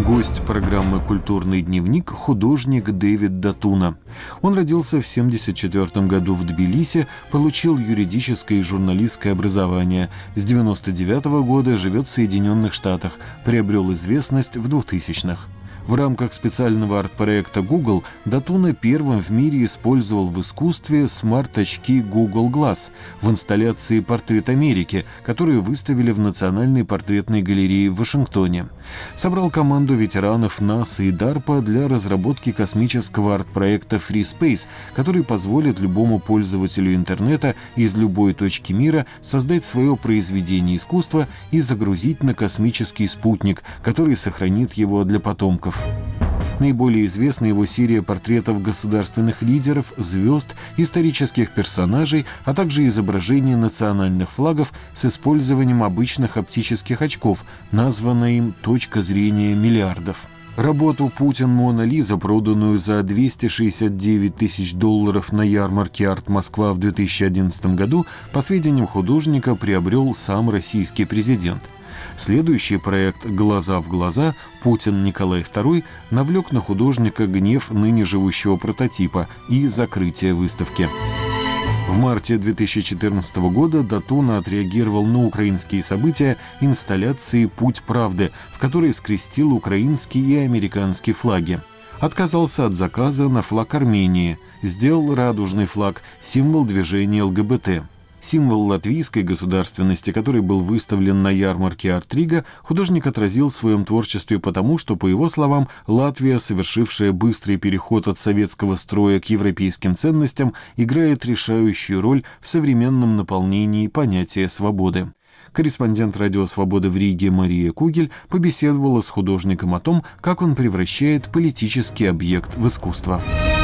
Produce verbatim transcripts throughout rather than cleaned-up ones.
Гость программы «Культурный дневник» – художник Дэвид Датуна. Он родился в семьдесят четвёртом году в Тбилиси, получил юридическое и журналистское образование. С девяносто девятого года живет в Соединенных Штатах, приобрел известность в двухтысячных. В рамках специального арт-проекта Google Датуна первым в мире использовал в искусстве смарт-очки Google Glass в инсталляции «Портрет Америки», которую выставили в Национальной портретной галерее в Вашингтоне. Собрал команду ветеранов НАСА и дарпа для разработки космического арт-проекта Free Space, который позволит любому пользователю интернета из любой точки мира создать свое произведение искусства и загрузить на космический спутник, который сохранит его для потомков. Наиболее известна его серия портретов государственных лидеров, звезд, исторических персонажей, а также изображений национальных флагов с использованием обычных оптических очков, названная им «Точка зрения миллиардов». Работу «Путин Мона Лиза», проданную за двести шестьдесят девять тысяч долларов на ярмарке «Арт Москва» в две тысячи одиннадцатом году, по сведениям художника, приобрел сам российский президент. Следующий проект «Глаза в глаза» Путин Николай второй навлек на художника гнев ныне живущего прототипа и закрытие выставки. В марте две тысячи четырнадцатого года Датуна отреагировал на украинские события инсталляции «Путь правды», в которой скрестил украинские и американские флаги. Отказался от заказа на флаг Армении, сделал радужный флаг, символ движения ЛГБТ. Символ латвийской государственности, который был выставлен на ярмарке «Артрига», художник отразил в своем творчестве потому, что, по его словам, Латвия, совершившая быстрый переход от советского строя к европейским ценностям, играет решающую роль в современном наполнении понятия свободы. Корреспондент «Радио Свобода» в Риге Мария Кугель побеседовала с художником о том, как он превращает политический объект в искусство.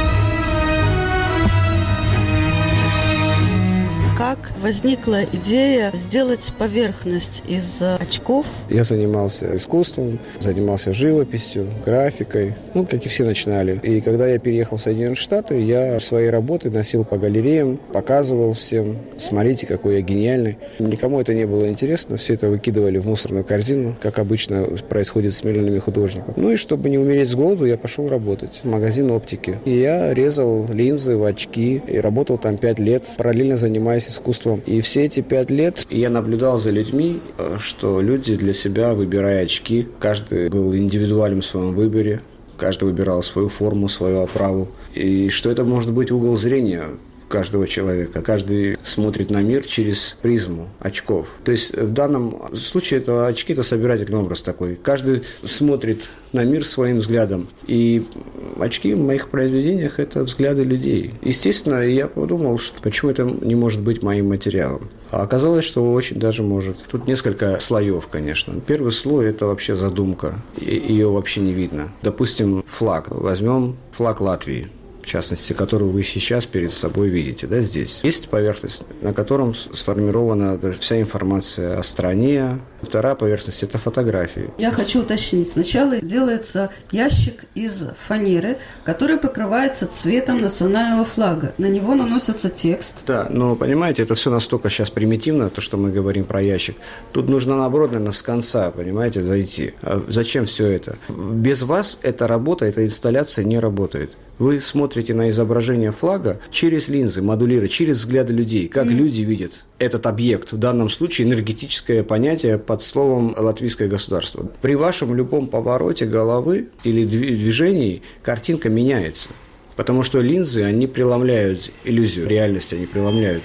Как возникла идея сделать поверхность из очков? Я занимался искусством, занимался живописью, графикой, ну, как и все начинали. И когда я переехал в Соединенные Штаты, я свои работы носил по галереям, показывал всем: смотрите, какой я гениальный. Никому это не было интересно, все это выкидывали в мусорную корзину, как обычно происходит с миллионами художников. Ну и чтобы не умереть с голоду, я пошел работать в магазин оптики. И я резал линзы в очки и работал там пять лет, параллельно занимаясь искусством. И все эти пять лет я наблюдал за людьми, что люди для себя, выбирая очки, каждый был индивидуален в своем выборе, каждый выбирал свою форму, свою оправу. И что это может быть угол зрения каждого человека. Каждый смотрит на мир через призму очков. То есть в данном случае это очки – это собирательный образ такой. Каждый смотрит на мир своим взглядом. И очки в моих произведениях – это взгляды людей. Естественно, я подумал, что почему это не может быть моим материалом. А оказалось, что очень даже может. Тут несколько слоев, конечно. Первый слой – это вообще задумка. И ее вообще не видно. Допустим, флаг. Возьмем флаг Латвии, в частности, которую вы сейчас перед собой видите, да, здесь. Есть поверхность, на котором сформирована вся информация о стране. Вторая поверхность – это фотографии. Я хочу уточнить. Сначала делается ящик из фанеры, который покрывается цветом национального флага. На него наносится текст. Да, но, понимаете, это все настолько сейчас примитивно, то, что мы говорим про ящик. Тут нужно, наоборот, наверное, с конца, понимаете, зайти. А зачем все это? Без вас эта работа, эта инсталляция не работает. Вы смотрите на изображение флага через линзы, модулиры, через взгляды людей, как mm. люди видят этот объект. В данном случае энергетическое понятие под словом «латвийское государство». При вашем любом повороте головы или движении картинка меняется. Потому что линзы, они преломляют иллюзию, реальность они преломляют.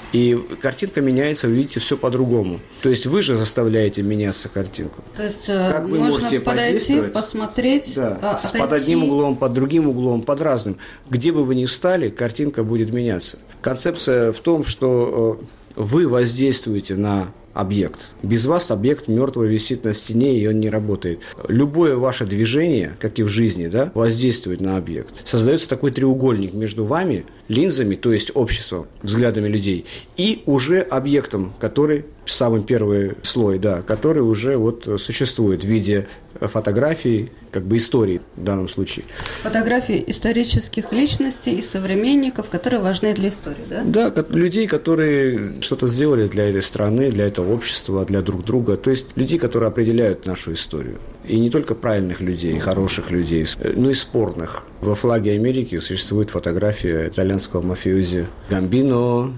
И картинка меняется, вы видите все по-другому. То есть вы же заставляете меняться картинку. То есть как вы можно подойти, посмотреть, да, а, под одним углом, под другим углом, под разным. Где бы вы ни встали, картинка будет меняться. Концепция в том, что вы воздействуете на объект. Без вас объект мертвый висит на стене, и он не работает. Любое ваше движение, как и в жизни, да, воздействует на объект. Создается такой треугольник между вами, линзами, то есть обществом, взглядами людей, и уже объектом, который, самый первый слой, да, который уже вот существует в виде фотографий, как бы истории в данном случае. Фотографии исторических личностей и современников, которые важны для истории, да? Да, людей, которые что-то сделали для этой страны, для этого общества, для друг друга. То есть людей, которые определяют нашу историю. И не только правильных людей, хороших людей, но и спорных. Во флаге Америки существует фотография итальянского мафиози Гамбино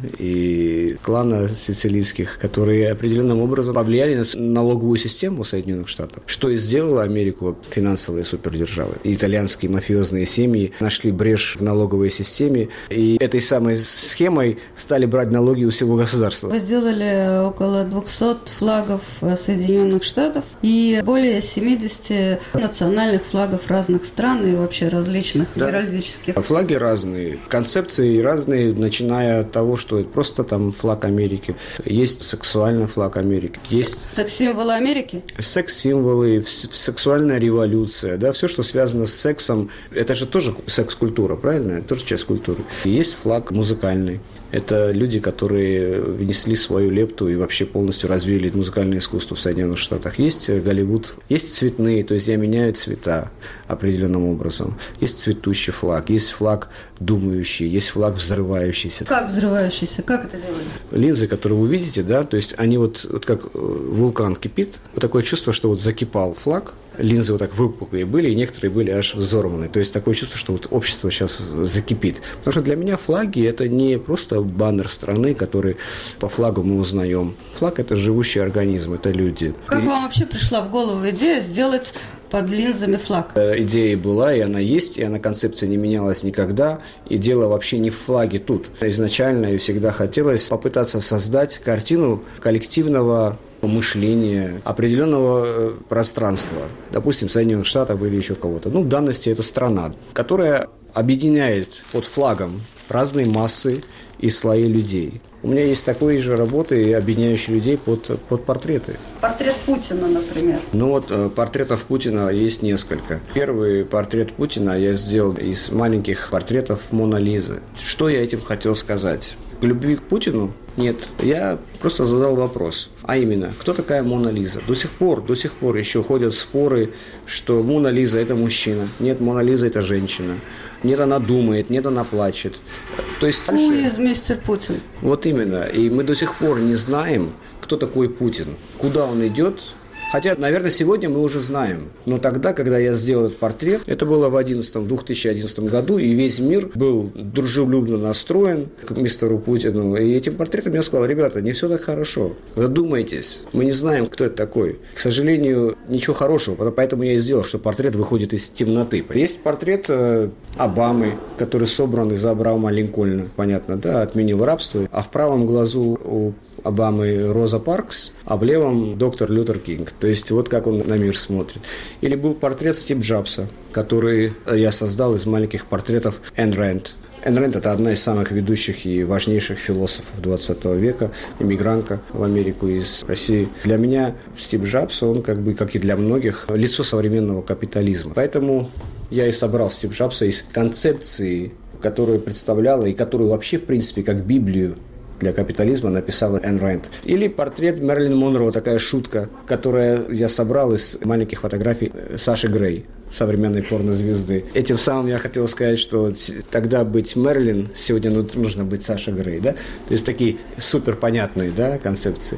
и клана сицилийских, которые определенным образом повлияли на налоговую систему Соединенных Штатов, что и сделало Америку финансовой супердержавой. Итальянские мафиозные семьи нашли брешь в налоговой системе, и этой самой схемой стали брать налоги у всего государства. Вы сделали около двухсот флагов Соединенных Штатов и более семидесяти национальных флагов разных стран и вообще различных Да. геральдических. Флаги разные, концепции разные, начиная от того, что это просто там флаг Америки. Есть сексуальный флаг Америки, есть Секс-символы Америки? секс-символы, сексуальная революция, да, все, что связано с сексом, это же тоже секс-культура, правильно? Это тоже часть культуры. И есть флаг музыкальный. Это люди, которые внесли свою лепту и вообще полностью развили музыкальное искусство в Соединенных Штатах. Есть Голливуд, есть цветные, то есть я меняю цвета определенным образом. Есть цветущий флаг, есть флаг думающий, есть флаг взрывающийся. Как взрывающийся? Как это делали? Линзы, которые вы видите, да, то есть они вот, вот как вулкан кипит, вот такое чувство, что вот закипал флаг, линзы вот так выпуклые были, и некоторые были аж взорваны. То есть такое чувство, что вот общество сейчас закипит. Потому что для меня флаги – это не просто баннер страны, который по флагу мы узнаем. Флаг – это живущий организм, это люди. Как вам вообще пришла в голову идея сделать под линзами флаг? Идея была, и она есть, и она концепция не менялась никогда. И дело вообще не в флаге тут. Изначально и всегда хотелось попытаться создать картину коллективного мышления, определенного пространства. Допустим, Соединенных Штатов или еще кого-то. Ну, в данности это страна, которая объединяет под флагом разные массы и слои людей. У меня есть такой же работы, объединяющие людей под, под портреты. Портрет Путина, например. Ну вот, портретов Путина есть несколько. Первый портрет Путина я сделал из маленьких портретов Моны Лизы. Что я этим хотел сказать? К любви к Путину? Нет. Я просто задал вопрос. А именно, кто такая Мона Лиза? До сих пор, до сих пор еще ходят споры, что Мона Лиза – это мужчина. Нет, Мона Лиза – это женщина. Нет, она думает, нет, она плачет. То есть... Who is мистер Путин? Вот именно. И мы до сих пор не знаем, кто такой Путин, куда он идет. Хотя, наверное, сегодня мы уже знаем. Но тогда, когда я сделал этот портрет, это было в две тысячи одиннадцатом году, и весь мир был дружелюбно настроен к мистеру Путину. И этим портретом я сказал: ребята, не все так хорошо. Задумайтесь. Мы не знаем, кто это такой. К сожалению, ничего хорошего. Поэтому я и сделал, что портрет выходит из темноты. Есть портрет Обамы, который собран из Абрахама Линкольна. Понятно, да? Отменил рабство. А в правом глазу у Обамы Роза Паркс, а в левом доктор Лютер Кинг. То есть вот как он на мир смотрит. Или был портрет Стив Джобса, который я создал из маленьких портретов Айн Рэнд. Айн Рэнд – это одна из самых ведущих и важнейших философов двадцатого века, иммигрантка в Америку из России. Для меня Стив Джобс, он как бы, как и для многих, лицо современного капитализма. Поэтому я и собрал Стив Джобса из концепции, которую представляла и которую вообще, в принципе, как Библию для капитализма написала Айн Рэнд. Или портрет Мэрилин Монро, такая шутка, которую я собрал из маленьких фотографий Саши Грей, современной порнозвезды. Этим самым я хотел сказать, что тогда быть Мэрилин, сегодня нужно быть Саша Грей, да? То есть такие супер понятные, да, концепции,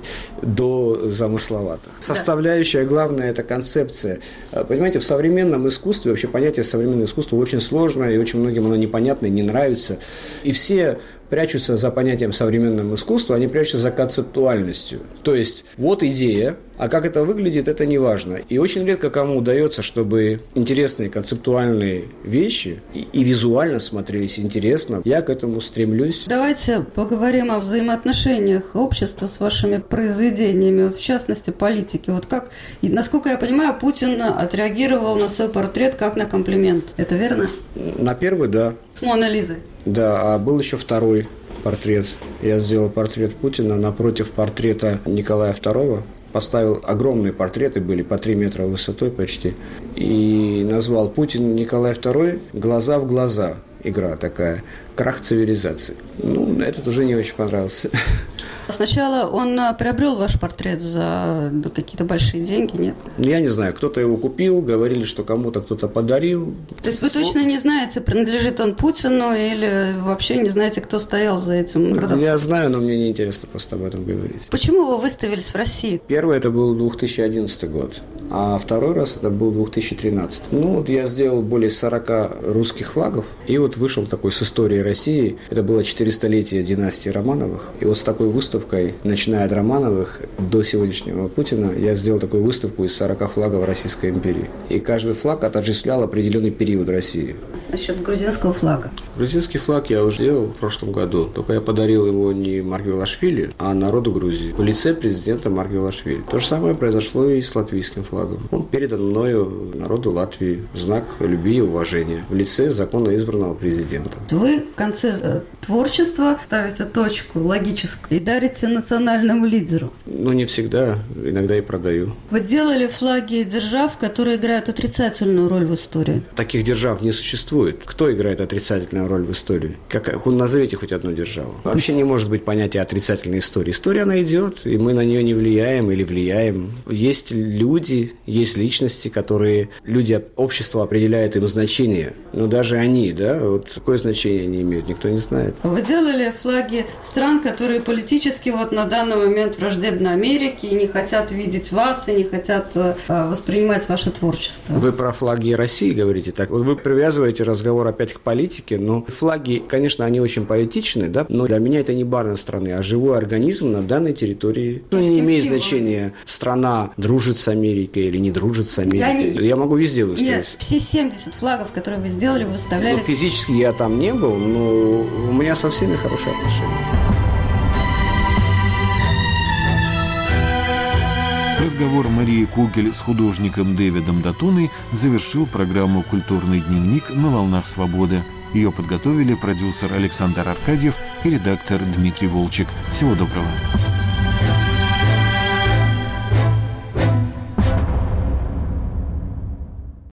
до замысловатых. Да. Составляющая главная – это концепция. Понимаете, в современном искусстве, вообще понятие современного искусства очень сложное, и очень многим оно непонятно и не нравится. И все прячутся за понятием современного искусства, они прячутся за концептуальностью. То есть, вот идея, а как это выглядит, это не важно. И очень редко кому удается, чтобы интересные концептуальные вещи и, и визуально смотрелись интересно. Я к этому стремлюсь. Давайте поговорим о взаимоотношениях общества с вашими произведениями, вот в частности, политики. Вот как, насколько я понимаю, Путин отреагировал на свой портрет как на комплимент. Это верно? На первый, да. С Моной Лизой. Да, а был еще второй портрет. Я сделал портрет Путина напротив портрета Николая второго. Поставил огромные портреты, были по три метра высотой почти. И назвал Путин Николай второй «Глаза в глаза». Игра такая. Крах цивилизации. Ну, этот уже не очень понравился. Сначала он приобрел ваш портрет за какие-то большие деньги, нет? Я не знаю, кто-то его купил, говорили, что кому-то кто-то подарил. То есть вы точно не знаете, принадлежит он Путину или вообще не знаете, кто стоял за этим продавцом? Я знаю, но мне неинтересно просто об этом говорить. Почему вы выставились в России? Первый это был две тысячи одиннадцатый год. а второй раз это был две тысячи тринадцатый. Ну, вот я сделал более сорока русских флагов, и вот вышел такой с историей России. Это было четыристолетие династии Романовых. И вот с такой выставкой, начиная от Романовых до сегодняшнего Путина, я сделал такую выставку из сорока флагов Российской империи. И каждый флаг отождествлял определенный период России. Насчет грузинского флага. Грузинский флаг я уже делал в прошлом году. Только я подарил его не Маргвелашвили, а народу Грузии. В лице президента Маргвелашвили. То же самое произошло и с латвийским флагом. Он передан мною народу Латвии в знак любви и уважения. В лице законно избранного президента. Вы в конце творчества ставите точку логическую и дарите национальному лидеру. Ну, не всегда. Иногда и продаю. Вы делали флаги держав, которые играют отрицательную роль в истории. Таких держав не существует. Кто играет отрицательную роль в истории? Как, назовите хоть одну державу. Вообще не может быть понятия отрицательной истории. История, она идет, и мы на нее не влияем или влияем. Есть люди, есть личности, которые люди, общество определяет им значение. Но даже они, да, вот какое значение они имеют, никто не знает. Вы делали флаги стран, которые политически вот на данный момент враждебны Америке и не хотят видеть вас, и не хотят э, воспринимать ваше творчество. Вы про флаги России говорите так. Вы привязываете разговор опять к политике, но флаги, конечно, они очень поэтичны, да, но для меня это не барная страны, а живой организм на данной территории. Ну, не имеет значения, страна дружит с Америкой или не дружит с Америкой. Я, не... я могу везде выставить. Нет, все семьдесят флагов, которые вы сделали, вы выставляли. Ну, физически я там не был, но у меня со всеми хорошие отношения. Разговор Марии Кугель с художником Дэвидом Датуной завершил программу «Культурный дневник» на «Волнах свободы». Ее подготовили продюсер Александр Аркадьев и редактор Дмитрий Волчек. Всего доброго.